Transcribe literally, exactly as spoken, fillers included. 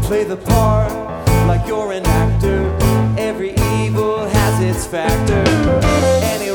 play the part like you're an actor. Every evil has its factor. Any